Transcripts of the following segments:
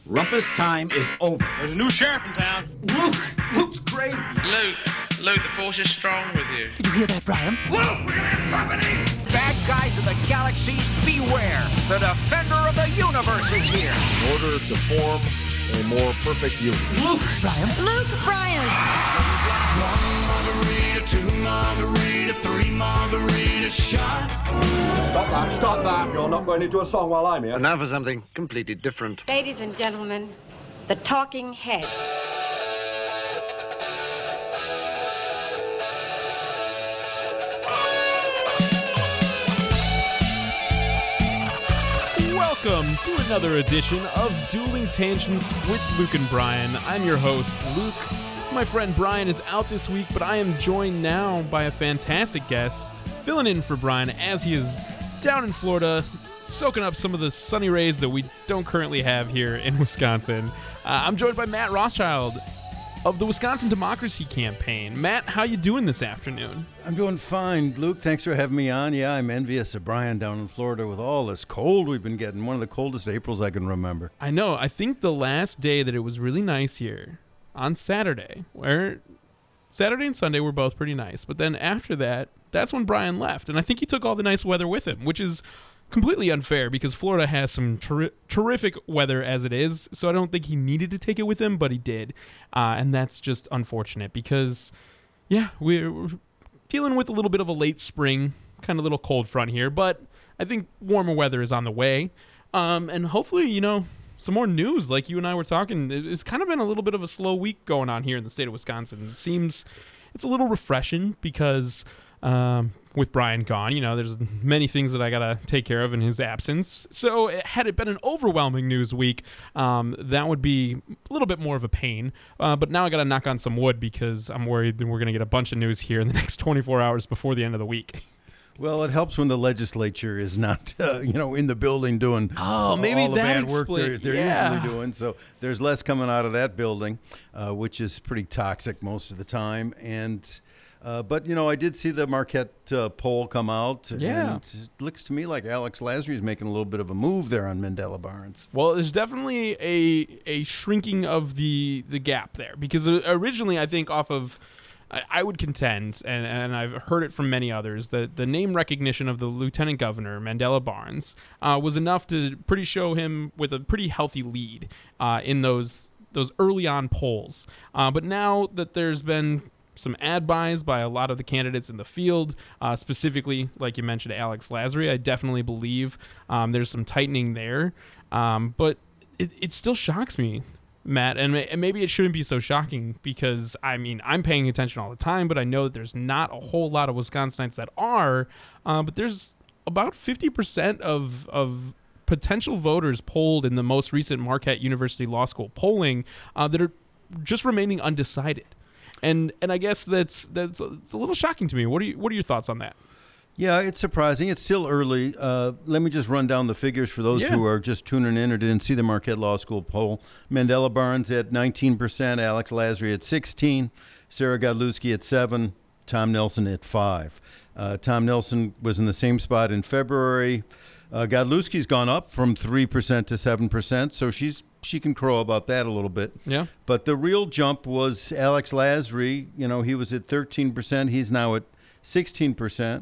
Rumpus time is over. There's a new sheriff in town. Luke's crazy. Luke, the force is strong with you. Did you hear that, Brian? Luke, we're gonna have company! Bad guys of the galaxies, beware. The defender of the universe is here. In order to form a more perfect union. Luke Bryant. Luke Bryant. 1 margarita, 2 margarita, 3 margarita shot. Stop that. You're not going into a song while I'm here. And now for something completely different. Ladies and gentlemen, the Talking Heads. Welcome to another edition of Dueling Tangents with Luke and Brian. I'm your host, Luke. My friend Brian is out this week, but I am joined now by a fantastic guest, filling in for Brian as he is down in Florida, soaking up some of the sunny rays that we don't currently have here in Wisconsin. I'm joined by Matt Rothschild of the Wisconsin Democracy Campaign. Matt, how you doing this afternoon? I'm doing fine, Luke. Thanks for having me on. Yeah, I'm envious of Brian down in Florida with all this cold we've been getting. One of the coldest Aprils I can remember. I know. I think the last day that it was really nice here on Saturday, where Saturday and Sunday were both pretty nice, but then after that, that's when Brian left, and I think he took all the nice weather with him, which is completely unfair because Florida has some terrific weather as it is, so I don't think he needed to take it with him, but he did, and that's just unfortunate because, yeah, we're dealing with a little bit of a late spring, kind of little cold front here, but I think warmer weather is on the way, and hopefully, some more news like you and I were talking. It's kind of been a little bit of a slow week going on here in the state of Wisconsin. It seems it's a little refreshing because with Brian gone, there's many things that I got to take care of in his absence. So had it been an overwhelming news week, that would be a little bit more of a pain. But now I got to knock on some wood because I'm worried that we're going to get a bunch of news here in the next 24 hours before the end of the week. Well, it helps when the legislature is not, in the building doing all the bad work they're usually doing. So there's less coming out of that building, which is pretty toxic most of the time. And but I did see the Marquette poll come out, and it looks to me like Alex Lasry is making a little bit of a move there on Mandela Barnes. Well, there's definitely a shrinking of the gap there because originally I think off of. I would contend, and I've heard it from many others, that the name recognition of the Lieutenant Governor, Mandela Barnes, was enough to pretty show him with a pretty healthy lead in those early on polls. But now that there's been some ad buys by a lot of the candidates in the field, specifically, like you mentioned, Alex Lasry, I definitely believe there's some tightening there. But it still shocks me, Matt, and maybe it shouldn't be so shocking because, I'm paying attention all the time, but I know that there's not a whole lot of Wisconsinites that are, but there's about 50% of potential voters polled in the most recent Marquette University Law School polling that are just remaining undecided. And I guess it's a little shocking to me. What are your thoughts on that? Yeah, it's surprising. It's still early. Let me just run down the figures for those who are just tuning in or didn't see the Marquette Law School poll. Mandela Barnes at 19%, Alex Lasry at 16%, Sarah Godlewski at 7%, Tom Nelson at 5%. Tom Nelson was in the same spot in February. Godlewski's gone up from 3% to 7%, so she can crow about that a little bit. Yeah. But the real jump was Alex Lasry. He was at 13%. He's now at 16%.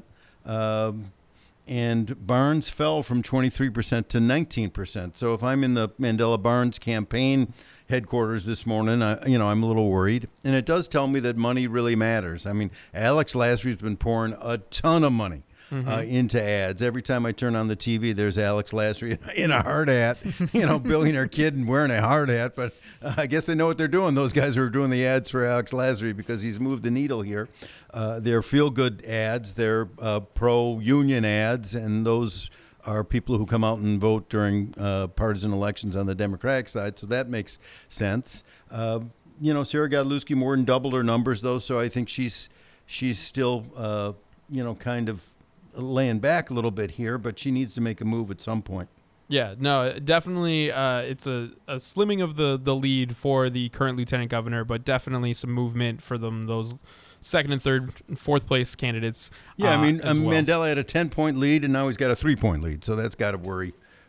And Barnes fell from 23% to 19%. So if I'm in the Mandela Barnes campaign headquarters this morning, I'm a little worried. And it does tell me that money really matters. Alex Lasry's been pouring a ton of money into ads. Every time I turn on the TV, there's Alex Lasry in a hard hat, billionaire kid and wearing a hard hat. But I guess they know what they're doing. Those guys who are doing the ads for Alex Lasry because he's moved the needle here. They're feel-good ads. They're pro-union ads, and those are people who come out and vote during partisan elections on the Democratic side. So that makes sense. Sarah Godlewski more than doubled her numbers, though, so I think she's still, kind of laying back a little bit here, but she needs to make a move at some point. Yeah, no, definitely it's a slimming of the lead for the current lieutenant governor, but definitely some movement for those second and third and fourth place candidates. Yeah, as well. Mandela had a 10-point lead, and now he's got a 3-point lead, so that's got to worry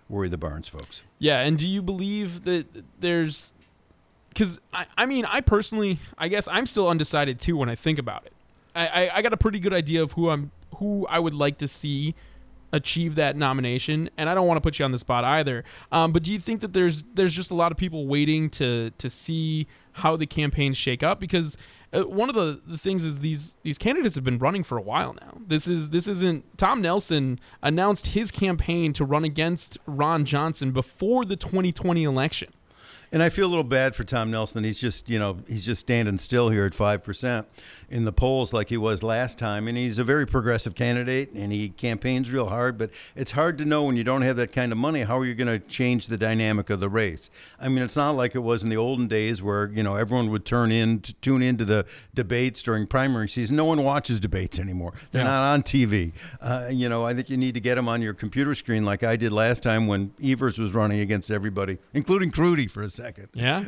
worry the Barnes folks. Yeah, and do you believe that there's... Because, I personally, I guess I'm still undecided, too, when I think about it. I got a pretty good idea of who I would like to see achieve that nomination, and I don't want to put you on the spot either. But do you think that there's just a lot of people waiting to see how the campaigns shake up? Because one of the things is these candidates have been running for a while now. This isn't Tom Nelson announced his campaign to run against Ron Johnson before the 2020 election. And I feel a little bad for Tom Nelson. He's just standing still here at 5% in the polls like he was last time. And he's a very progressive candidate, and he campaigns real hard. But it's hard to know when you don't have that kind of money, how are you going to change the dynamic of the race? I mean, it's not like it was in the olden days where, everyone would tune into the debates during primary season. No one watches debates anymore. They're not on TV. I think you need to get them on your computer screen like I did last time when Evers was running against everybody, including Crudy for a second. Yeah.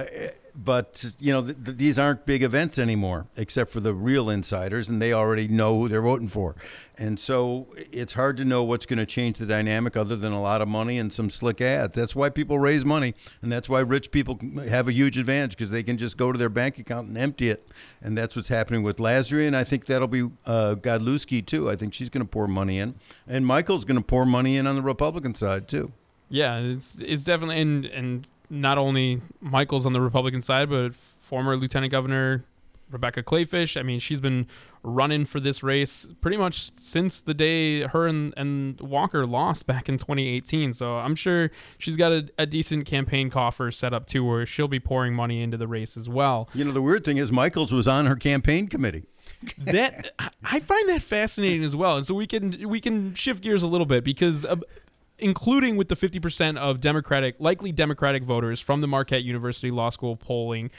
But these aren't big events anymore, except for the real insiders, and they already know who they're voting for. And so it's hard to know what's going to change the dynamic other than a lot of money and some slick ads. That's why people raise money, and that's why rich people have a huge advantage, because they can just go to their bank account and empty it. And that's what's happening with Lasry, and I think that'll be Godlewski too. I think she's going to pour money in, and Michael's going to pour money in on the Republican side too. Yeah, it's definitely and not only Michael's on the Republican side, but former Lieutenant Governor Rebecca Kleefisch. I mean, she's been running for this race pretty much since the day her and Walker lost back in 2018. So I'm sure she's got a decent campaign coffer set up too, where she'll be pouring money into the race as well. The weird thing is Michaels was on her campaign committee. That I find that fascinating as well. And so we can shift gears a little bit, because including with the 50% of likely Democratic voters from the Marquette University Law School polling,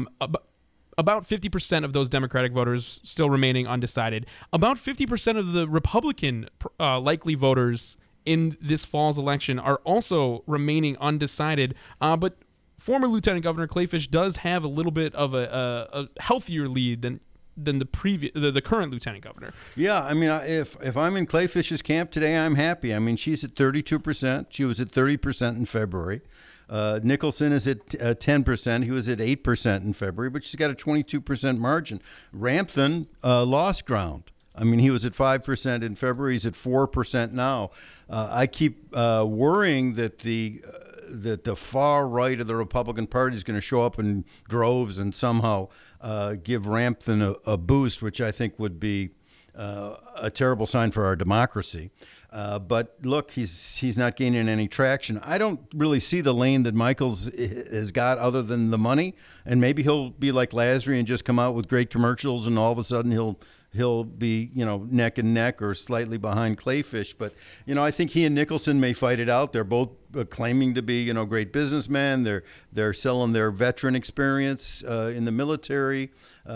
about 50% of those Democratic voters still remaining undecided. About 50% of the Republican likely voters in this fall's election are also remaining undecided. But former Lieutenant Governor Kleefisch does have a little bit of a healthier lead than the current lieutenant governor. Yeah, I mean, if I'm in Kleefisch's camp today, I'm happy. I mean, she's at 32%. She was at 30% in February. Nicholson is at 10%. He was at 8% in February, but she's got a 22% margin. Rampton lost ground. I mean, he was at 5% in February. He's at 4% now. I keep worrying that the far right of the Republican Party is going to show up in droves and somehow give Rampton a boost, which I think would be a terrible sign for our democracy. But look, he's not gaining any traction. I don't really see the lane that Michaels has got other than the money, and maybe he'll be like Lasry and just come out with great commercials, and all of a sudden he'll be, neck and neck or slightly behind Kleefisch. But, I think he and Nicholson may fight it out. They're both claiming to be, great businessmen. They're selling their veteran experience in the military.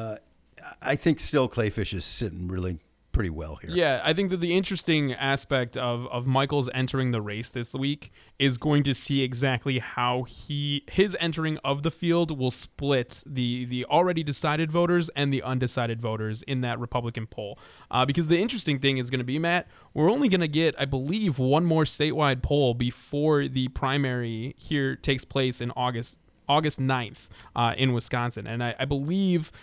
I think still Kleefisch is sitting really pretty well here. Yeah, I think that the interesting aspect of Michaels entering the race this week is going to see exactly how his entering of the field will split the already decided voters and the undecided voters in that Republican poll. Because the interesting thing is going to be, Matt, we're only going to get, I believe, one more statewide poll before the primary here takes place in August 9th in Wisconsin. And I believe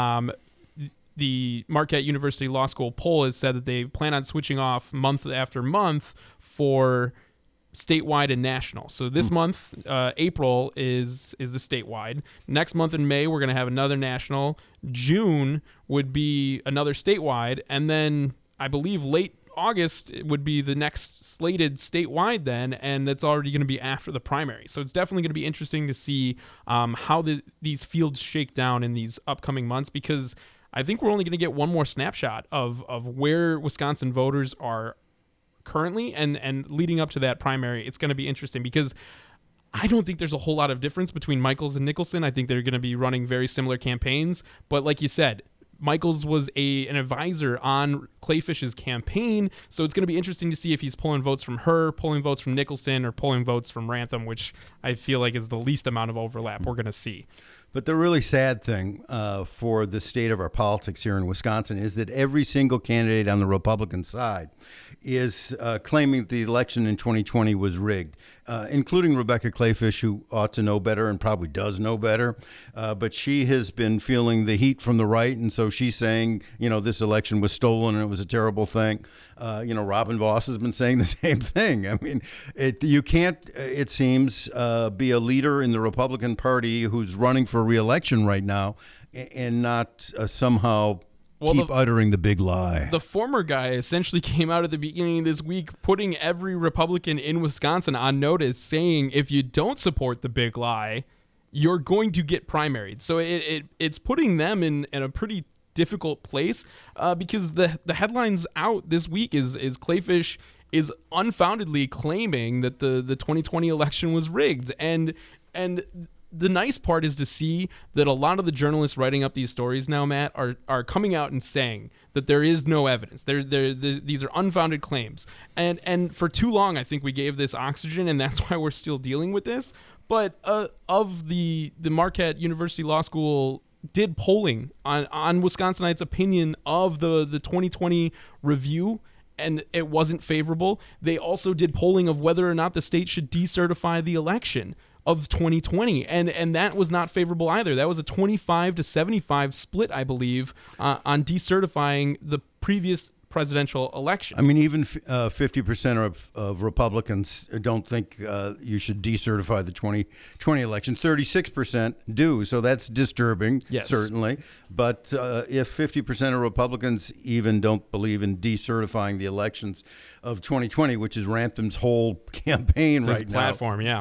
the Marquette University Law School poll has said that they plan on switching off month after month for statewide and national. So this month, April, is the statewide. Next month in May, we're going to have another national. June would be another statewide. And then I believe late August would be the next slated statewide then, and that's already going to be after the primary. So it's definitely going to be interesting to see how these fields shake down in these upcoming months, because I think we're only going to get one more snapshot of where Wisconsin voters are currently and leading up to that primary. It's going to be interesting because I don't think there's a whole lot of difference between Michaels and Nicholson. I think they're going to be running very similar campaigns. But like you said, Michaels was an advisor on Kleefisch's campaign, so it's going to be interesting to see if he's pulling votes from her, pulling votes from Nicholson, or pulling votes from Rantham, which I feel like is the least amount of overlap we're going to see. But the really sad thing for the state of our politics here in Wisconsin is that every single candidate on the Republican side is claiming that the election in 2020 was rigged, including Rebecca Kleefisch, who ought to know better and probably does know better. But she has been feeling the heat from the right, and so she's saying, this election was stolen and it was a terrible thing. Robin Vos has been saying the same thing. I mean, you can't, it seems, be a leader in the Republican Party who's running for re-election right now and not somehow keep uttering the big lie. The former guy essentially came out at the beginning of this week putting every Republican in Wisconsin on notice, saying if you don't support the big lie, you're going to get primaried. So it's putting them in a pretty difficult place because the headlines out this week is Kleefisch is unfoundedly claiming that the 2020 election was rigged. And the nice part is to see that a lot of the journalists writing up these stories now, Matt, are coming out and saying that there is no evidence. These are unfounded claims. And for too long, I think we gave this oxygen, and that's why we're still dealing with this. But of the Marquette University Law School did polling on Wisconsinites' opinion of the 2020 review, and it wasn't favorable. They also did polling of whether or not the state should decertify the election of 2020, and that was not favorable either. That was a 25 to 75 split, I believe, on decertifying the previous presidential election. I mean, even 50% of Republicans don't think you should decertify the 2020 election. 36% do, so that's disturbing, yes, certainly. But if 50% of Republicans even don't believe in decertifying the elections of 2020, which is Rampton's whole campaign it's right his platform, now,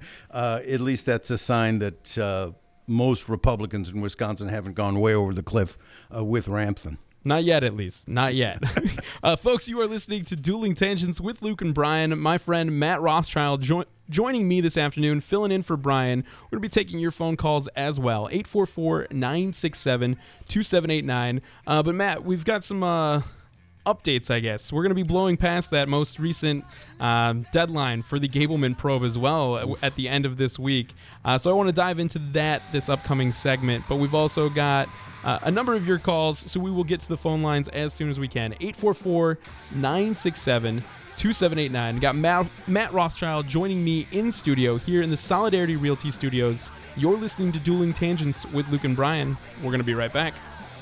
at least that's a sign that most Republicans in Wisconsin haven't gone way over the cliff with Rampton. Not yet, at least. Not yet. Folks, you are listening to Dueling Tangents with Luke and Brian. My friend Matt Rothschild joining me this afternoon, filling in for Brian. We're going to be taking your phone calls as well, 844-967-2789. But, Matt, we've got some updates, I guess. We're going to be blowing past that most recent deadline for the Gableman probe as well at the end of this week. So I want to dive into that this upcoming segment. But we've also got a number of your calls, so we will get to the phone lines as soon as we can. 844-967-2789. Got Matt Rothschild joining me in studio here in the Solidarity Realty Studios. You're listening to Dueling Tangents with Luke and Brian. We're going to be right back.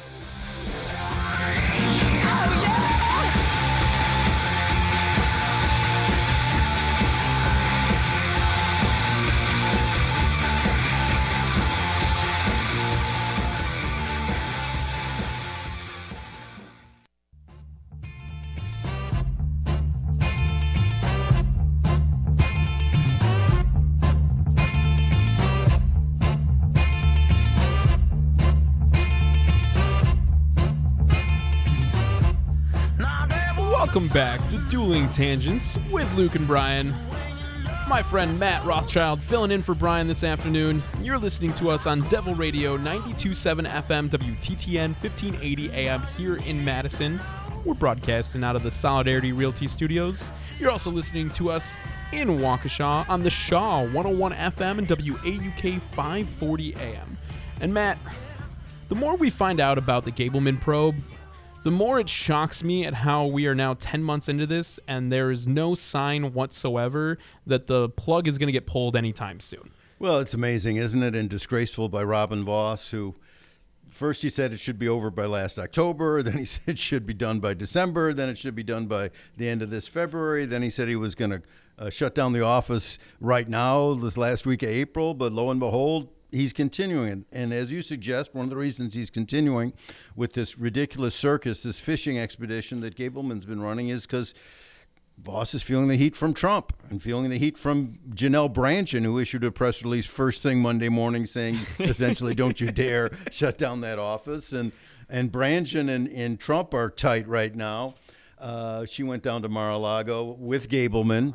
Welcome back to Dueling Tangents with Luke and Brian. My friend Matt Rothschild filling in for Brian this afternoon. You're listening to us on Devil Radio 92.7 FM WTTN 1580 AM here in Madison. We're broadcasting out of the Solidarity Realty Studios. You're also listening to us in Waukesha on the Shaw 101 FM and WAUK 540 AM. And Matt, the more we find out about the Gableman probe, the more it shocks me at how we are now 10 months into this and there is no sign whatsoever that the plug is going to get pulled anytime soon. Well, it's amazing, isn't it? And disgraceful by Robin Vos, who first he said it should be over by last October, then he said it should be done by December, then it should be done by the end of this February, then he said he was going to shut down the office right now, this last week of April, but lo and behold, he's continuing. And as you suggest, one of the reasons he's continuing with this ridiculous circus, this fishing expedition that Gableman's been running, is because Vos is feeling the heat from Trump and feeling the heat from Janelle Brandtjen, who issued a press release first thing Monday morning saying, essentially, don't you dare shut down that office. And Brandtjen and Trump are tight right now. She went down to Mar-a-Lago with Gableman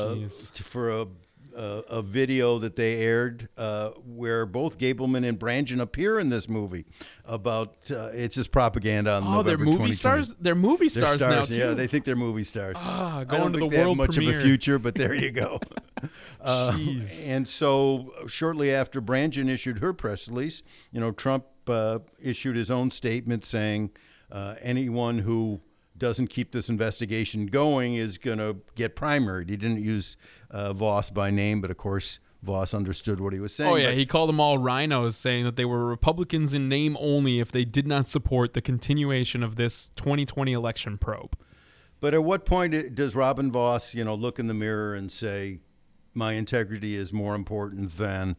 for a video that they aired where both Gableman and Brandtjen appear in this movie about it's just propaganda on November they're movie 2020. stars? They're movie stars now, too. Yeah, they think they're movie stars. Going I don't to think the they world have much premiere. of a future, but there you go. And so shortly after Brangen issued her press release, Trump issued his own statement saying anyone who doesn't keep this investigation going is going to get primaried. He didn't use Vos by name, but of course Vos understood what he was saying. Oh, yeah, he called them all rhinos, saying that they were Republicans in name only if they did not support the continuation of this 2020 election probe. But at what point does Robin Vos, look in the mirror and say, my integrity is more important than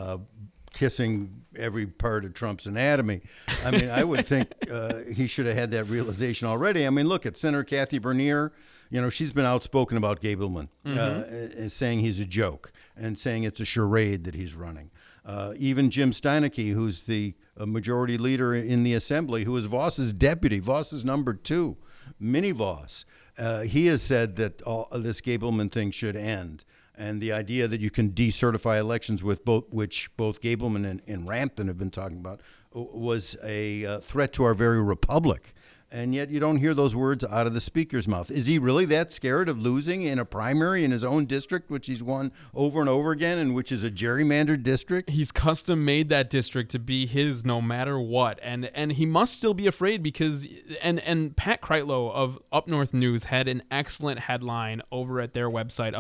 kissing every part of Trump's anatomy? I mean, I would think he should have had that realization already. I mean, look at Senator Kathy Bernier. She's been outspoken about Gableman, saying he's a joke and saying it's a charade that he's running. Even Jim Steineke, who's the majority leader in the assembly, who is Vos's deputy, Vos's number 2, Mini Vos, he has said that all this Gableman thing should end. And the idea that you can decertify elections with which both Gableman and Rampton have been talking about, was a threat to our very republic. And yet you don't hear those words out of the speaker's mouth. Is he really that scared of losing in a primary in his own district, which he's won over and over again, and which is a gerrymandered district? He's custom made that district to be his no matter what. And he must still be afraid because and Pat Kreitlow of Up North News had an excellent headline over at their website,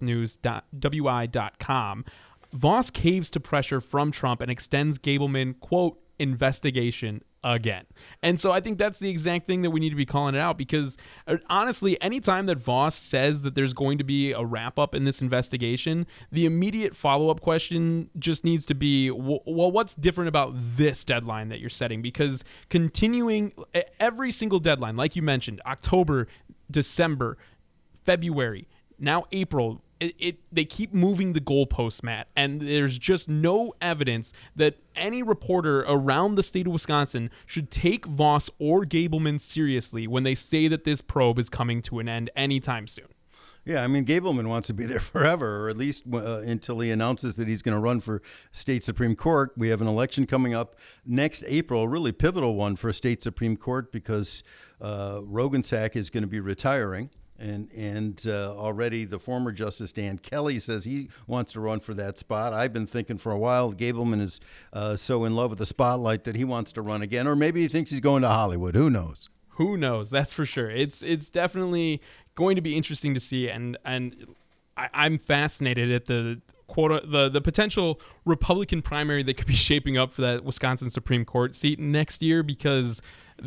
upnorthnews.wi.com. Vos caves to pressure from Trump and extends Gableman, quote, investigation again. And so I think that's the exact thing that we need to be calling it out, because honestly, anytime that Vos says that there's going to be a wrap up in this investigation, the immediate follow-up question just needs to be, well, what's different about this deadline that you're setting? Because continuing every single deadline, like you mentioned, October, December, February, now April, they keep moving the goalposts, Matt, and there's just no evidence that any reporter around the state of Wisconsin should take Vos or Gableman seriously when they say that this probe is coming to an end anytime soon. Yeah, I mean, Gableman wants to be there forever, or at least until he announces that he's going to run for state Supreme Court. We have an election coming up next April, a really pivotal one for a state Supreme Court, because Rogensack is going to be retiring. And already the former Justice Dan Kelly says he wants to run for that spot. I've been thinking for a while Gableman is so in love with the spotlight that he wants to run again. Or maybe he thinks he's going to Hollywood. Who knows? Who knows? That's for sure. It's definitely going to be interesting to see. And I'm fascinated at the potential Republican primary that could be shaping up for that Wisconsin Supreme Court seat next year, because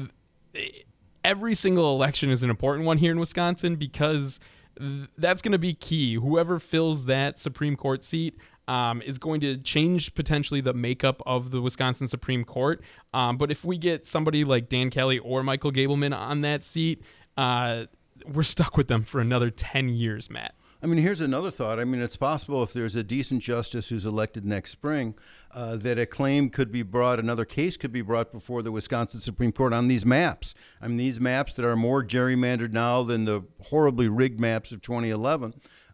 every single election is an important one here in Wisconsin, because that's going to be key. Whoever fills that Supreme Court seat is going to change potentially the makeup of the Wisconsin Supreme Court. But if we get somebody like Dan Kelly or Michael Gableman on that seat, we're stuck with them for another 10 years, Matt. I mean, here's another thought. I mean, it's possible if there's a decent justice who's elected next spring, that a claim could be brought, another case could be brought before the Wisconsin Supreme Court on these maps. I mean, these maps that are more gerrymandered now than the horribly rigged maps of 2011,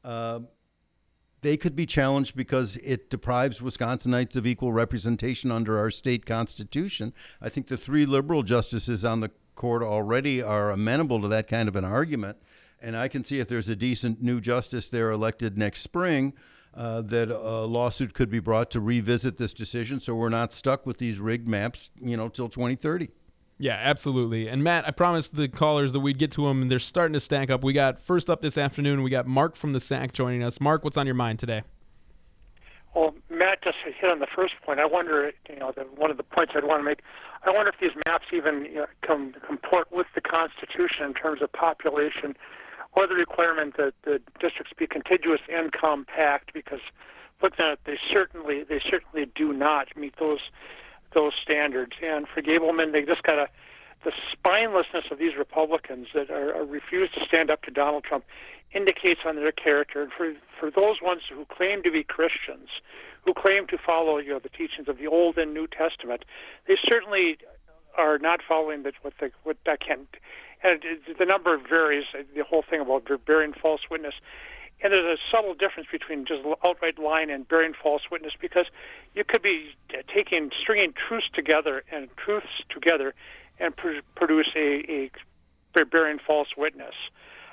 they could be challenged because it deprives Wisconsinites of equal representation under our state constitution. I think the 3 liberal justices on the court already are amenable to that kind of an argument. And I can see if there's a decent new justice there elected next spring, that a lawsuit could be brought to revisit this decision, so we're not stuck with these rigged maps, till 2030. Yeah, absolutely. And Matt, I promised the callers that we'd get to them, and they're starting to stack up. We got first up this afternoon, we got Mark from the SAC joining us. Mark, what's on your mind today? Well, Matt just hit on the first point. I wonder, one of the points I'd want to make, I wonder if these maps even comport with the Constitution in terms of population, or the requirement that the districts be contiguous and compact, because looking at it, they certainly do not meet those standards. And for Gableman, they just got the spinelessness of these Republicans that refuse to stand up to Donald Trump indicates on their character. And for those ones who claim to be Christians, who claim to follow the teachings of the Old and New Testament, they certainly are not following what I can't. And the number varies, the whole thing about bearing false witness. And there's a subtle difference between just outright lying and bearing false witness, because you could be stringing truths together and produce a bearing false witness.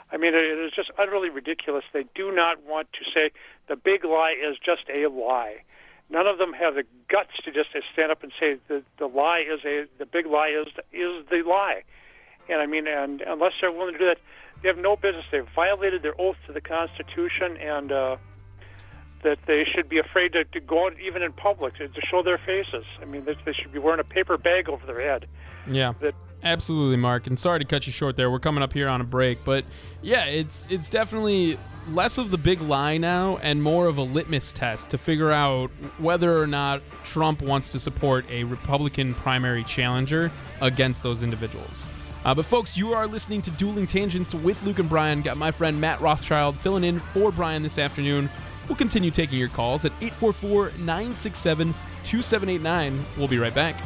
I mean, it is just utterly ridiculous. They do not want to say the big lie is just a lie. None of them have the guts to just stand up and say the big lie is the lie. And I mean, and unless they're willing to do that, they have no business. They've violated their oath to the Constitution, and that they should be afraid to go out even in public to show their faces. I mean, they should be wearing a paper bag over their head. Yeah. Absolutely, Mark. And sorry to cut you short there. We're coming up here on a break. But, yeah, it's definitely less of the big lie now and more of a litmus test to figure out whether or not Trump wants to support a Republican primary challenger against those individuals. But, folks, you are listening to Dueling Tangents with Luke and Brian. Got my friend Matt Rothschild filling in for Brian this afternoon. We'll continue taking your calls at 844-967-2789. We'll be right back.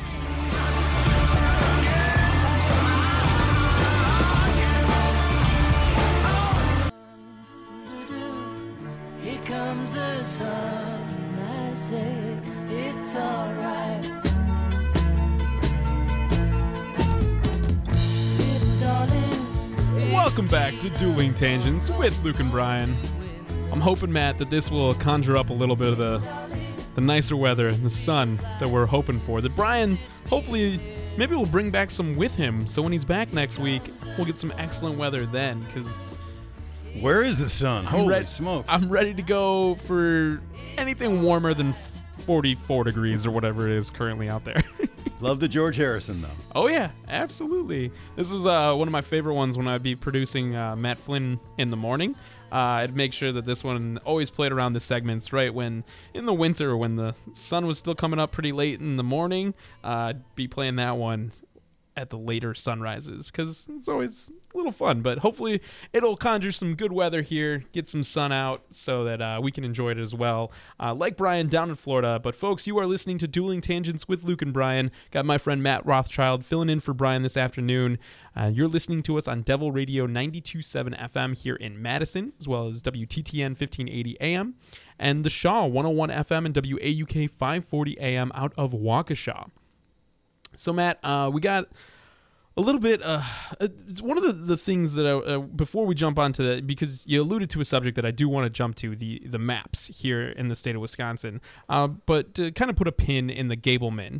Welcome back to Dueling Tangents with Luke and Brian. I'm hoping, Matt, that this will conjure up a little bit of the nicer weather and the sun that we're hoping for. That Brian, hopefully, maybe we'll bring back some with him. So when he's back next week, we'll get some excellent weather then. Because where is the sun? Holy smokes! I'm ready to go for anything warmer than 44 degrees or whatever it is currently out there. Love the George Harrison, though. Oh, yeah, absolutely. This is one of my favorite ones when I'd be producing Matt Flynn in the morning. I'd make sure that this one always played around the segments right when, in the winter, when the sun was still coming up pretty late in the morning, I'd be playing that one at the later sunrises because it's always a little fun. But hopefully it'll conjure some good weather here, get some sun out so that we can enjoy it as well. Like Brian down in Florida. But folks, you are listening to Dueling Tangents with Luke and Brian. Got my friend Matt Rothschild filling in for Brian this afternoon. You're listening to us on Devil Radio 92.7 FM here in Madison, as well as WTTN 1580 AM and the Shaw 101 FM and WAUK 540 AM out of Waukesha. So, Matt, we got a little bit. It's one of the things that before we jump onto that, because you alluded to a subject that I do want to jump to, the maps here in the state of Wisconsin. But to kind of put a pin in the Gableman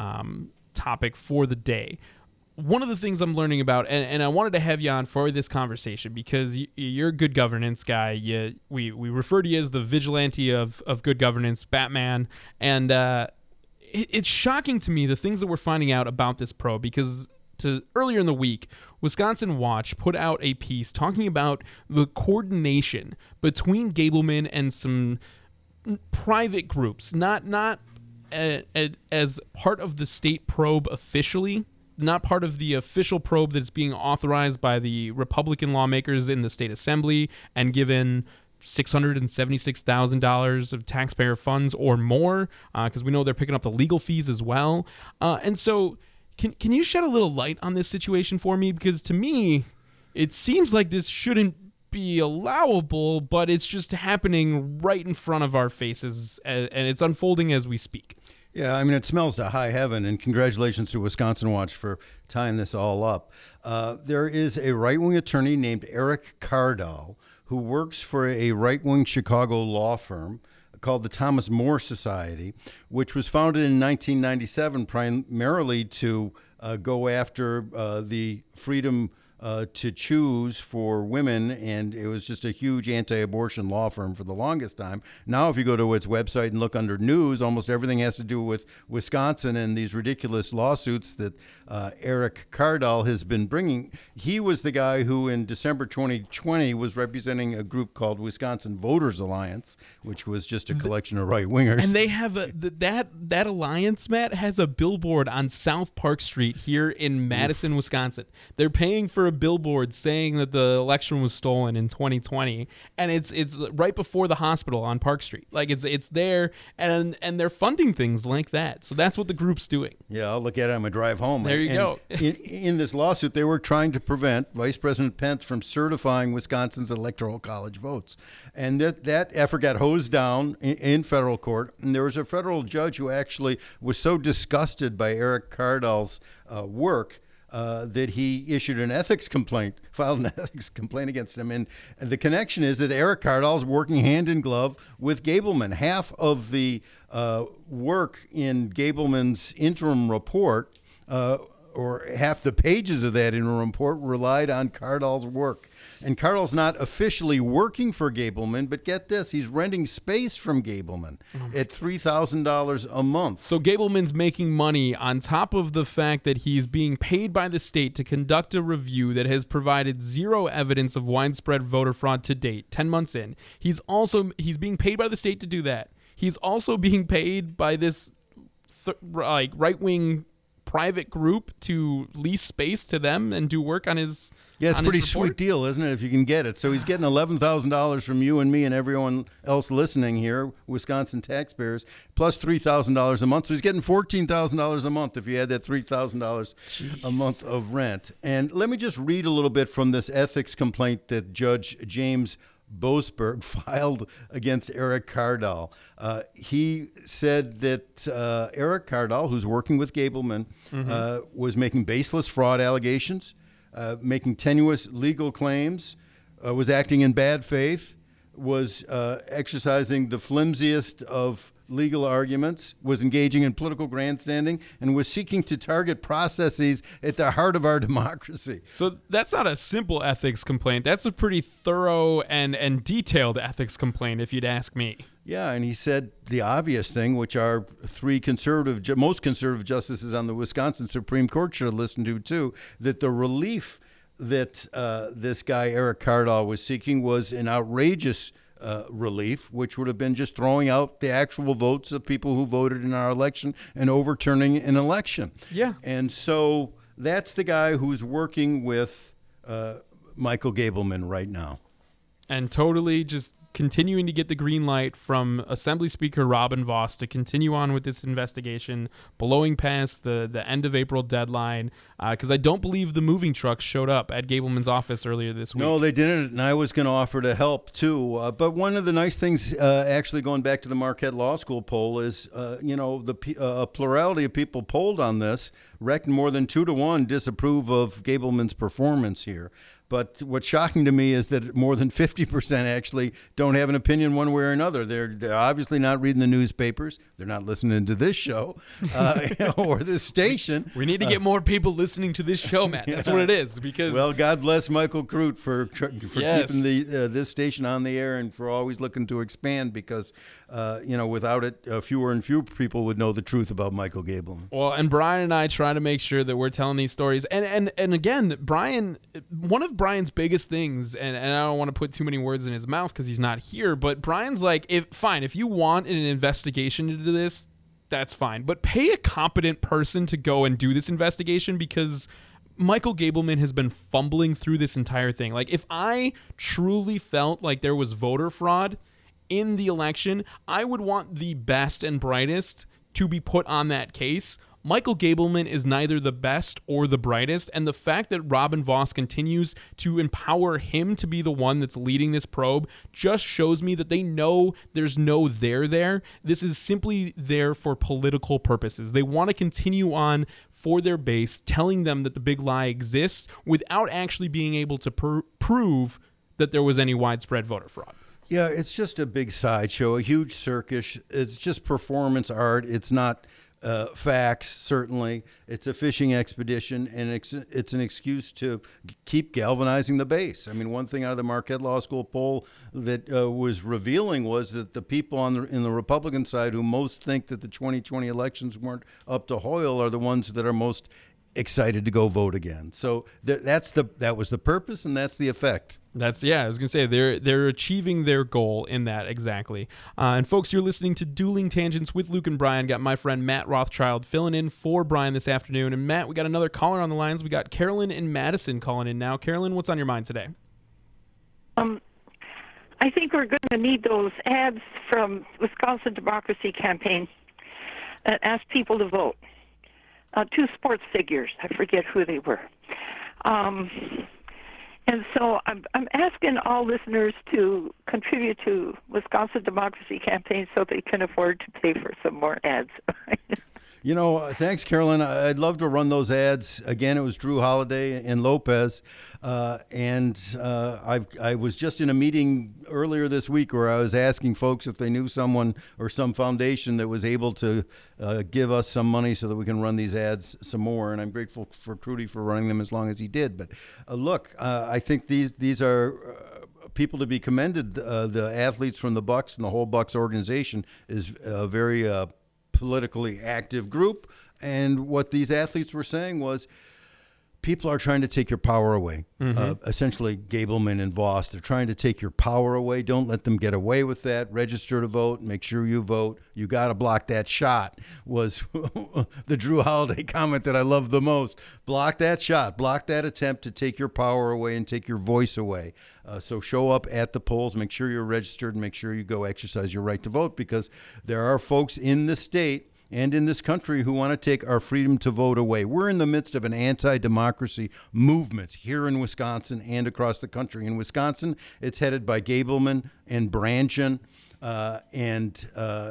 topic for the day, one of the things I'm learning about, and I wanted to have you on for this conversation because you're a good governance guy. We refer to you as the vigilante of good governance, Batman, and it's shocking to me the things that we're finding out about this probe because earlier in the week, Wisconsin Watch put out a piece talking about the coordination between Gableman and some private groups, not as part of the state probe officially, not part of the official probe that's being authorized by the Republican lawmakers in the state assembly and given $676,000 of taxpayer funds or more, because we know they're picking up the legal fees as well. And so can you shed a little light on this situation for me? Because to me, it seems like this shouldn't be allowable, but it's just happening right in front of our faces, and it's unfolding as we speak. Yeah, I mean, it smells to high heaven, and congratulations to Wisconsin Watch for tying this all up. There is a right-wing attorney named Eric Kardal who works for a right-wing Chicago law firm called the Thomas More Society, which was founded in 1997 primarily to go after the freedom to choose for women, and it was just a huge anti-abortion law firm for the longest time. Now, if you go to its website and look under news, almost everything has to do with Wisconsin and these ridiculous lawsuits that Eric Kardal has been bringing. He was the guy who, in December 2020, was representing a group called Wisconsin Voters Alliance, which was just a collection of right-wingers. And they have that alliance, Matt, has a billboard on South Park Street here in Madison, Wisconsin. They're paying for a billboard saying that the election was stolen in 2020, and it's right before the hospital on Park Street. Like it's there, and they're funding things like that. So that's what the group's doing. Yeah, I'll look at it on my drive home. There you go. in this lawsuit, they were trying to prevent Vice President Pence from certifying Wisconsin's electoral college votes, and that effort got hosed down in federal court. And there was a federal judge who actually was so disgusted by Eric Kardal's work that he issued an ethics complaint, filed an ethics complaint against him. And the connection is that Eric Kardal is working hand in glove with Gableman. Half of the work in Gableman's interim report, or half the pages of that interim report, relied on Kardal's work. And Kardal's not officially working for Gableman, but get this, he's renting space from Gableman at $3,000 a month. So Gableman's making money on top of the fact that he's being paid by the state to conduct a review that has provided zero evidence of widespread voter fraud to date, 10 months in. He's being paid by the state to do that. He's also being paid by this right-wing private group to lease space to them and do work on his Yeah, it's a pretty sweet deal, isn't it, if you can get it? So he's getting $11,000 from you and me and everyone else listening here, Wisconsin taxpayers, plus $3,000 a month. So he's getting $14,000 a month if you add that $3,000 a month of rent. And let me just read a little bit from this ethics complaint that Judge James Boasberg filed against Eric Kardal. He said that Eric Kardal, who's working with Gableman, was making baseless fraud allegations, making tenuous legal claims, was acting in bad faith, was exercising the flimsiest of legal arguments, was engaging in political grandstanding, and was seeking to target processes at the heart of our democracy. So that's not a simple ethics complaint. That's a pretty thorough and detailed ethics complaint, if you'd ask me. Yeah, and he said the obvious thing, which our three most conservative justices on the Wisconsin Supreme Court should have listened to too, that the relief that this guy Eric Kardal was seeking was an outrageous relief, which would have been just throwing out the actual votes of people who voted in our election and overturning an election. Yeah. And so that's the guy who's working with Michael Gableman right now. And totally just continuing to get the green light from Assembly Speaker Robin Vos to continue on with this investigation, blowing past the end of April deadline, because I don't believe the moving trucks showed up at Gableman's office earlier this week. No, they didn't, and I was going to offer to help too. But one of the nice things, actually going back to the Marquette Law School poll, is the plurality of people polled on this reckon more than 2-to-1 disapprove of Gableman's performance here. But what's shocking to me is that more than 50% actually don't have an opinion one way or another. They're obviously not reading the newspapers. They're not listening to this show or this station. We need to get more people listening to this show, Matt. That's what it is. Because well, God bless Michael Crute for keeping this station on the air and for always looking to expand because, without it, fewer and fewer people would know the truth about Michael Gableman. Well, and Brian and I try to make sure that we're telling these stories. And again, Brian, one of Brian's biggest things, and I don't want to put too many words in his mouth because he's not here, but Brian's like, if you want an investigation into this, that's fine. But pay a competent person to go and do this investigation because Michael Gableman has been fumbling through this entire thing. Like, if I truly felt like there was voter fraud in the election, I would want the best and brightest to be put on that case. Michael Gableman is neither the best or the brightest, and the fact that Robin Vos continues to empower him to be the one that's leading this probe just shows me that they know there's no there there. This is simply there for political purposes. They want to continue on for their base, telling them that the big lie exists without actually being able to prove that there was any widespread voter fraud. Yeah, it's just a big sideshow, a huge circus. It's just performance art. It's not facts, certainly. It's a fishing expedition, and it's an excuse to keep galvanizing the base. I mean, one thing out of the Marquette Law School poll that was revealing was that the people in the Republican side who most think that the 2020 elections weren't up to Hoyle are the ones that are most excited to go vote again. So that was the purpose, and that's the effect. I was gonna say they're achieving their goal in that exactly. And folks, you're listening to Dueling Tangents with Luke and Brian. Got my friend Matt Rothschild filling in for Brian this afternoon. And Matt, we got another caller on the lines. We got Carolyn in Madison calling in now. Carolyn, what's on your mind today? I think we're going to need those ads from Wisconsin Democracy Campaign that ask people to vote. Two sports figures. I forget who they were. And so I'm asking all listeners to contribute to Wisconsin Democracy Campaign so they can afford to pay for some more ads. Thanks, Carolyn. I'd love to run those ads. Again, it was Drew Holiday and Lopez. I was just in a meeting earlier this week where I was asking folks if they knew someone or some foundation that was able to give us some money so that we can run these ads some more. And I'm grateful for Trudy for running them as long as he did. But look, I think these are people to be commended. The athletes from the Bucks and the whole Bucks organization is a very politically active group, and what these athletes were saying was people are trying to take your power away. Essentially Gableman and Voss, they're trying to take your power away. Don't let them get away with that. Register to vote, make sure you vote. You got to block that shot, was the Drew Holiday comment that I love the most. Block that shot, block that attempt to take your power away and take your voice away. So show up at the polls, make sure you're registered, and make sure you go exercise your right to vote, because there are folks in the state and in this country who want to take our freedom to vote away. We're in the midst of an anti-democracy movement here in Wisconsin and across the country. In Wisconsin, it's headed by Gableman and Branchen and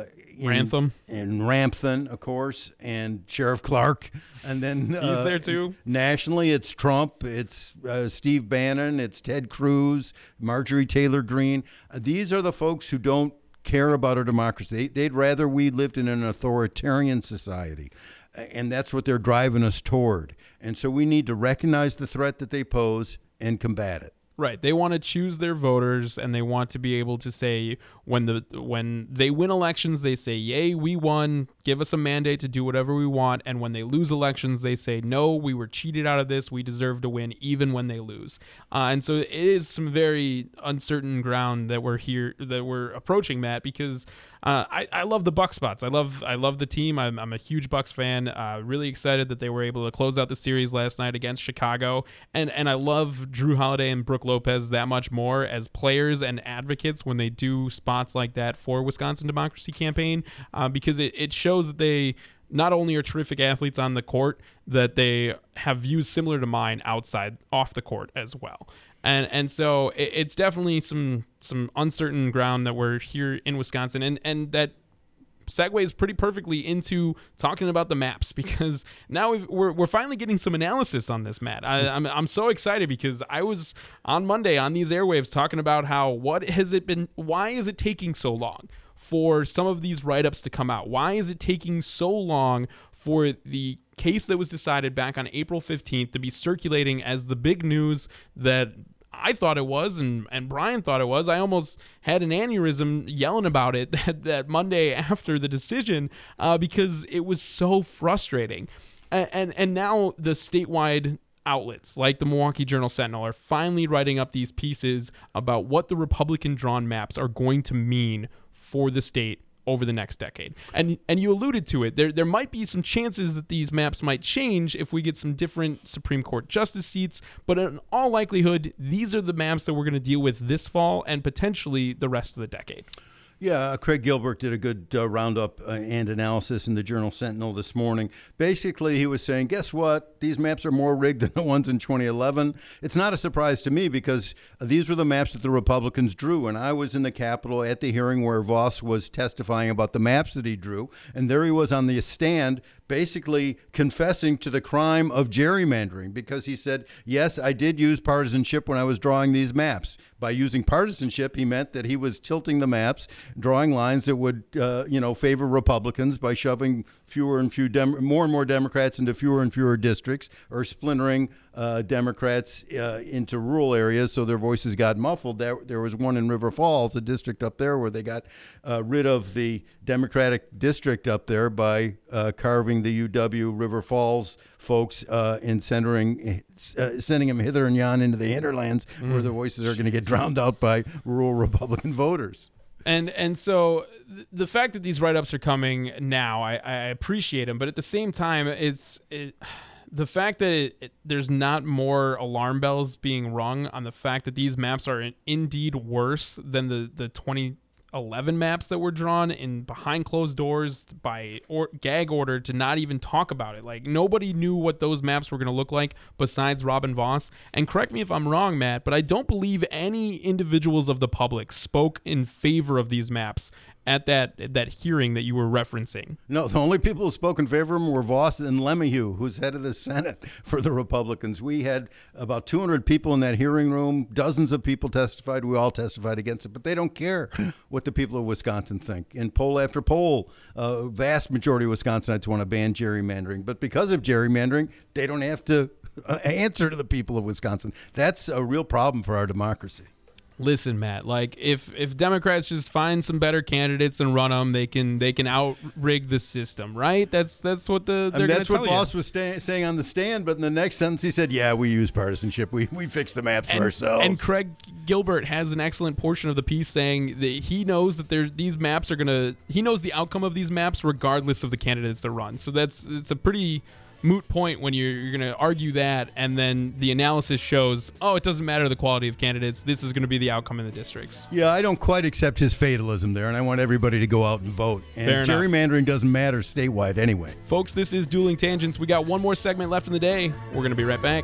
Ramthun, of course, and Sheriff Clark. And then he's there too. Nationally, it's Trump, it's Steve Bannon, it's Ted Cruz, Marjorie Taylor Greene. These are the folks who don't care about our democracy. They'd rather we lived in an authoritarian society, and that's what they're driving us toward. And so we need to recognize the threat that they pose and combat it. Right. They want to choose their voters, and they want to be able to say when they win elections, they say, yay, we won, give us a mandate to do whatever we want. And when they lose elections, they say, no, we were cheated out of this. We deserve to win even when they lose. And so it is some very uncertain ground that we're approaching, Matt, because I love the Bucs spots. I love the team. I'm a huge Bucs fan. Really excited that they were able to close out the series last night against Chicago. And I love Drew Holiday and Brooke Lopez that much more as players and advocates when they do spots like that for Wisconsin Democracy Campaign, because it shows that they not only are terrific athletes on the court, that they have views similar to mine off the court as well. And so it's definitely some uncertain ground that we're here in Wisconsin, and that segues pretty perfectly into talking about the maps, because now we're finally getting some analysis on this, Matt. I'm so excited because I was on Monday on these airwaves talking about why is it taking so long for some of these write-ups to come out? Why is it taking so long for the case that was decided back on April 15th to be circulating as the big news that I thought it was, and Brian thought it was? I almost had an aneurysm yelling about it that Monday after the decision, because it was so frustrating. And now the statewide outlets like the Milwaukee Journal-Sentinel are finally writing up these pieces about what the Republican-drawn maps are going to mean for the state over the next decade. And you alluded to it. There might be some chances that these maps might change if we get some different Supreme Court justice seats, but in all likelihood, these are the maps that we're going to deal with this fall and potentially the rest of the decade. Yeah, Craig Gilbert did a good roundup and analysis in the Journal-Sentinel this morning. Basically, he was saying, guess what? These maps are more rigged than the ones in 2011. It's not a surprise to me, because these were the maps that the Republicans drew. And I was in the Capitol at the hearing where Voss was testifying about the maps that he drew. And there he was on the stand basically confessing to the crime of gerrymandering, because he said, yes, I did use partisanship when I was drawing these maps. By using partisanship, he meant that he was tilting the maps, drawing lines that would, favor Republicans by shoving more and more Democrats into fewer and fewer districts, or splintering Democrats into rural areas so their voices got muffled. There was one in River Falls, a district up there, where they got rid of the Democratic district up there by carving the UW River Falls folks and sending them hither and yon into the hinterlands, where their voices are going to get drowned out by rural Republican voters. And so the fact that these write-ups are coming now, I appreciate them, but at the same time, the fact that there's not more alarm bells being rung on the fact that these maps are indeed worse than the 2011 maps that were drawn in behind closed doors by gag order to not even talk about it. Like, nobody knew what those maps were going to look like besides Robin Voss. And correct me if I'm wrong, Matt, but I don't believe any individuals of the public spoke in favor of these maps at that hearing that you were referencing. No, the only people who spoke in favor of him were Voss and LeMahieu, who's head of the Senate for the Republicans. We had about 200 people in that hearing room. Dozens of people testified. We all testified against it, but they don't care what the people of Wisconsin think. In poll after poll, vast majority of Wisconsinites want to ban gerrymandering, but because of gerrymandering, they don't have to answer to the people of Wisconsin. That's a real problem for our democracy. Listen, Matt, like if Democrats just find some better candidates and run them, they can out-rig the system, right? That's what that's what Voss was saying on the stand, but in the next sentence he said, yeah, we use partisanship. We fix the maps for ourselves. And Craig Gilbert has an excellent portion of the piece saying that he knows that these maps are he knows the outcome of these maps regardless of the candidates that run. So it's a pretty moot point when you're going to argue that, and then the analysis shows, it doesn't matter the quality of candidates. This is going to be the outcome in the districts. Yeah, I don't quite accept his fatalism there, and I want everybody to go out and vote. And Fair enough. Gerrymandering doesn't matter statewide anyway. Folks, this is Dueling Tangents. We got one more segment left in the day. We're going to be right back.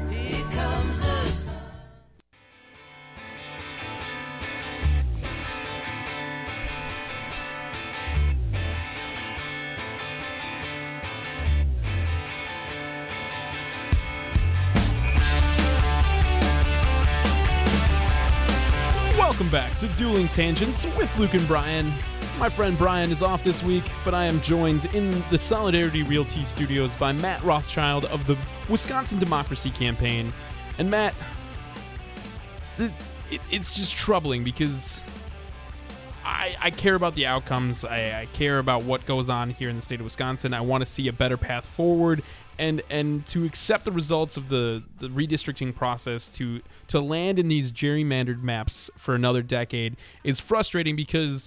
Welcome back to Dueling Tangents with Luke and Brian. My friend Brian is off this week, but I am joined in the Solidarity Realty Studios by Matt Rothschild of the Wisconsin Democracy Campaign. And Matt, it's just troubling because I care about the outcomes. I care about what goes on here in the state of Wisconsin. I want to see a better path forward. And to accept the results of the redistricting process to land in these gerrymandered maps for another decade is frustrating because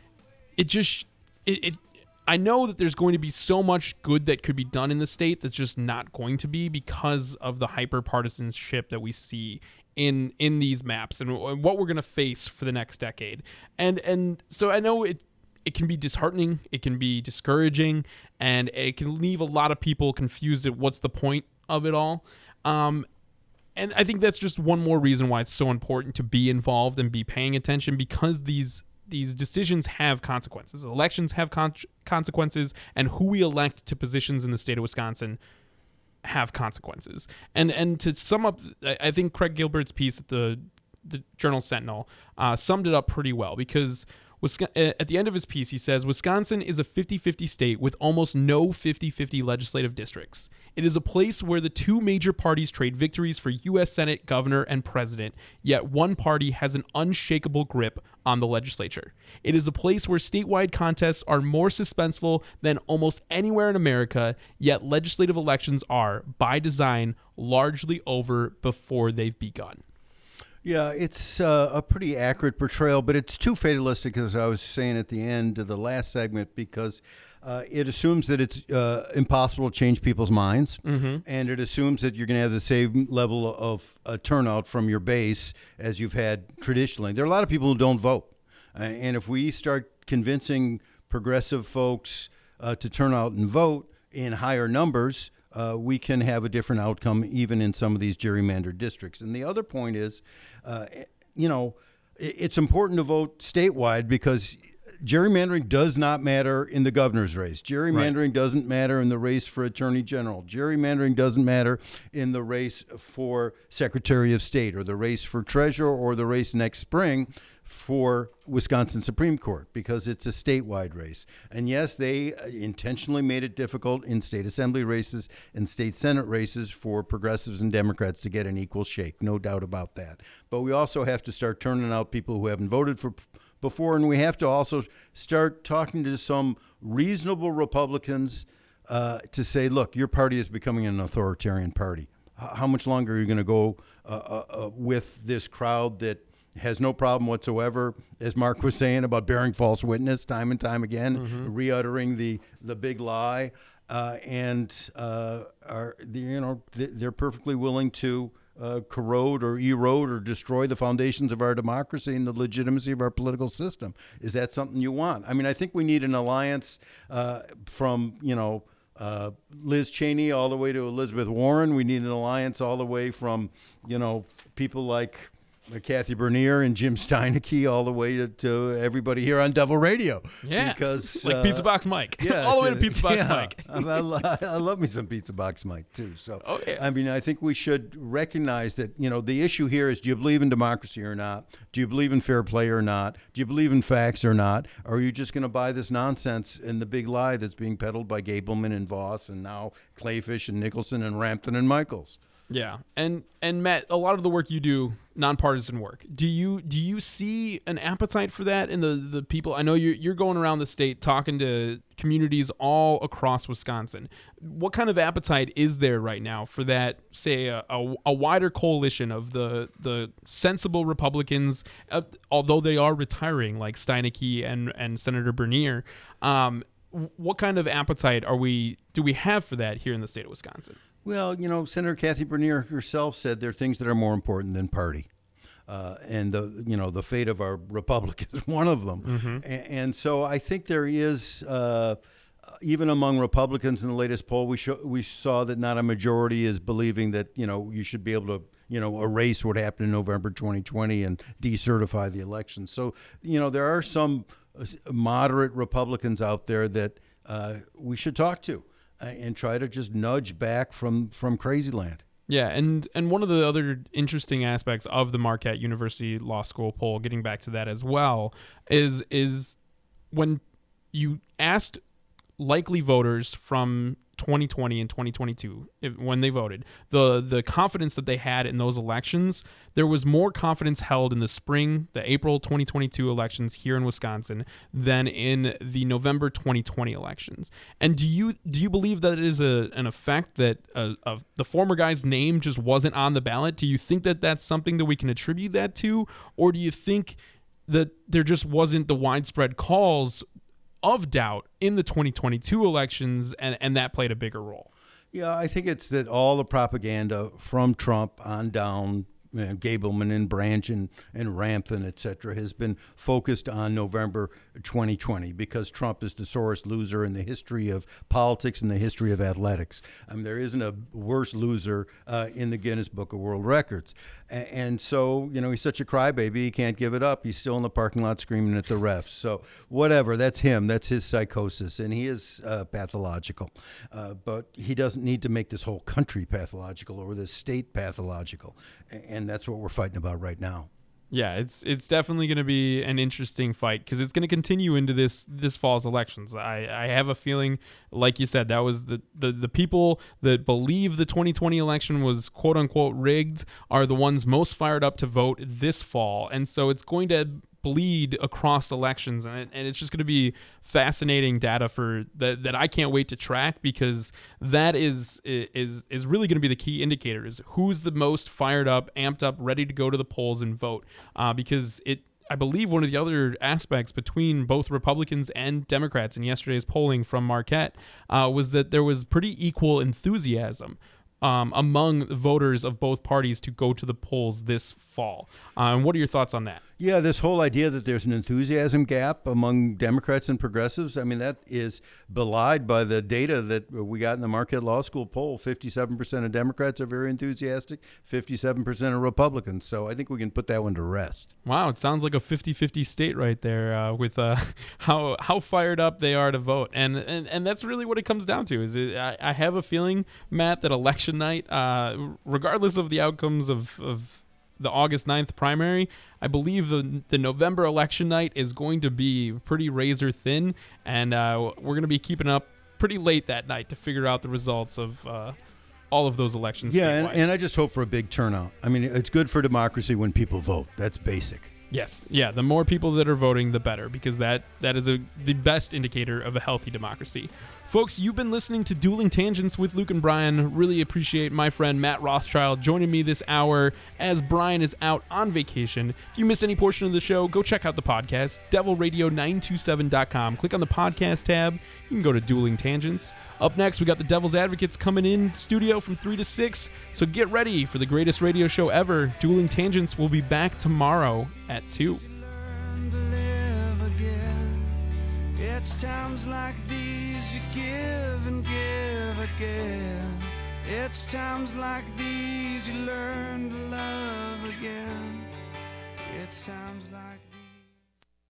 I know that there's going to be so much good that could be done in the state that's just not going to be because of the hyper-partisanship that we see in these maps and what we're going to face for the next decade. And so I know it can be disheartening, it can be discouraging, and it can leave a lot of people confused at what's the point of it all. And I think that's just one more reason why it's so important to be involved and be paying attention, because these decisions have consequences. Elections have consequences, and who we elect to positions in the state of Wisconsin have consequences. And to sum up, I think Craig Gilbert's piece at the Journal Sentinel summed it up pretty well, because at the end of his piece, he says, Wisconsin is a 50-50 state with almost no 50-50 legislative districts. It is a place where the two major parties trade victories for U.S. Senate, governor, and president, yet one party has an unshakable grip on the legislature. It is a place where statewide contests are more suspenseful than almost anywhere in America, yet legislative elections are, by design, largely over before they've begun. Yeah, it's a pretty accurate portrayal, but it's too fatalistic, as I was saying at the end of the last segment, because it assumes that it's impossible to change people's minds, and it assumes that you're going to have the same level of turnout from your base as you've had traditionally. There are a lot of people who don't vote, and if we start convincing progressive folks to turn out and vote in higher numbers, we can have a different outcome even in some of these gerrymandered districts. And the other point is, it's important to vote statewide because gerrymandering does not matter in the governor's race. Gerrymandering doesn't matter in the race for attorney general. Gerrymandering doesn't matter in the race for secretary of state or the race for treasurer or the race next spring for Wisconsin Supreme Court, because it's a statewide race. And yes, they intentionally made it difficult in state assembly races and state senate races for progressives and Democrats to get an equal shake, no doubt about that. But we also have to start turning out people who haven't voted for before, and we have to also start talking to some reasonable Republicans to say, look, your party is becoming an authoritarian party. How much longer are you going to go with this crowd that has no problem whatsoever, as Mark was saying, about bearing false witness time and time again, re-uttering the big lie, and they're perfectly willing to corrode or erode or destroy the foundations of our democracy and the legitimacy of our political system. Is that something you want? I mean, I think we need an alliance from Liz Cheney all the way to Elizabeth Warren. We need an alliance all the way from people like Kathy Bernier and Jim Steineke, all the way to everybody here on Devil Radio. Yeah, because like Pizza Box Mike. Yeah, all the way to Pizza Box Mike. I love me some Pizza Box Mike too. So, yeah. I mean, I think we should recognize that the issue here is: do you believe in democracy or not? Do you believe in fair play or not? Do you believe in facts or not? Or are you just going to buy this nonsense and the big lie that's being peddled by Gableman and Voss and now Clayfish and Nicholson and Rampton and Michaels? Yeah, and Matt, a lot of the work you do, nonpartisan work. Do you see an appetite for that in the people? I know you're going around the state talking to communities all across Wisconsin. What kind of appetite is there right now for that? Say a wider coalition of the sensible Republicans, although they are retiring, like Steineke and Senator Bernier. What kind of appetite do we have for that here in the state of Wisconsin? Well, Senator Kathy Bernier herself said there are things that are more important than party. And the fate of our republic is one of them. Mm-hmm. And so I think there is, even among Republicans in the latest poll, we saw that not a majority is believing that, you should be able to, erase what happened in November 2020 and decertify the election. So, there are some moderate Republicans out there that we should talk to and try to just nudge back from crazy land. Yeah, and one of the other interesting aspects of the Marquette University Law School poll, getting back to that as well, is when you asked likely voters from 2020 and 2022, when they voted, the confidence that they had in those elections, there was more confidence held in the spring, the April 2022 elections here in Wisconsin than in the November 2020 elections. And do you believe that it is an effect that the former guy's name just wasn't on the ballot? Do you think that that's something that we can attribute that to? Or do you think that there just wasn't the widespread calls of doubt in the 2022 elections, and that played a bigger role? Yeah, I think it's that all the propaganda from Trump on down, Gableman and Branch and Rampton, et cetera, has been focused on November 2020 because Trump is the sorest loser in the history of politics and the history of athletics. I mean, there isn't a worse loser in the Guinness Book of World Records. And so, he's such a crybaby, he can't give it up. He's still in the parking lot screaming at the refs. So whatever, that's him. That's his psychosis, and he is pathological. But he doesn't need to make this whole country pathological or this state pathological. And that's what we're fighting about right now. Yeah, it's definitely going to be an interesting fight because it's going to continue into this fall's elections. I have a feeling, like you said, that was the people that believe the 2020 election was quote unquote rigged are the ones most fired up to vote this fall, and so it's going to bleed across elections, and it's just going to be fascinating data for that I can't wait to track, because that is really going to be the key indicator, is who's the most fired up, amped up, ready to go to the polls and vote, because I believe one of the other aspects between both Republicans and Democrats in yesterday's polling from Marquette was that there was pretty equal enthusiasm among voters of both parties to go to the polls this fall. What are your thoughts on that? Yeah, this whole idea that there's an enthusiasm gap among Democrats and progressives, I mean, that is belied by the data that we got in the Marquette Law School poll. 57% of Democrats are very enthusiastic, 57% are Republicans. So I think we can put that one to rest. Wow, it sounds like a 50-50 state right there with how fired up they are to vote. And that's really what it comes down to. I have a feeling, Matt, that election night, regardless of the outcomes of the August 9th primary, I believe the November election night is going to be pretty razor thin, and we're going to be keeping up pretty late that night to figure out the results of all of those elections. Yeah, and I just hope for a big turnout. I mean, it's good for democracy when people vote. That's basic. Yes. Yeah, the more people that are voting, the better, because that is the best indicator of a healthy democracy. Folks, you've been listening to Dueling Tangents with Luke and Brian. Really appreciate my friend Matt Rothschild joining me this hour as Brian is out on vacation. If you missed any portion of the show, go check out the podcast, devilradio927.com. Click on the podcast tab. You can go to Dueling Tangents. Up next, we got the Devil's Advocates coming in studio from 3 to 6, so get ready for the greatest radio show ever. Dueling Tangents will be back tomorrow at 2. It's times like these you give and give again. It's times like these you learn to love again. It's times like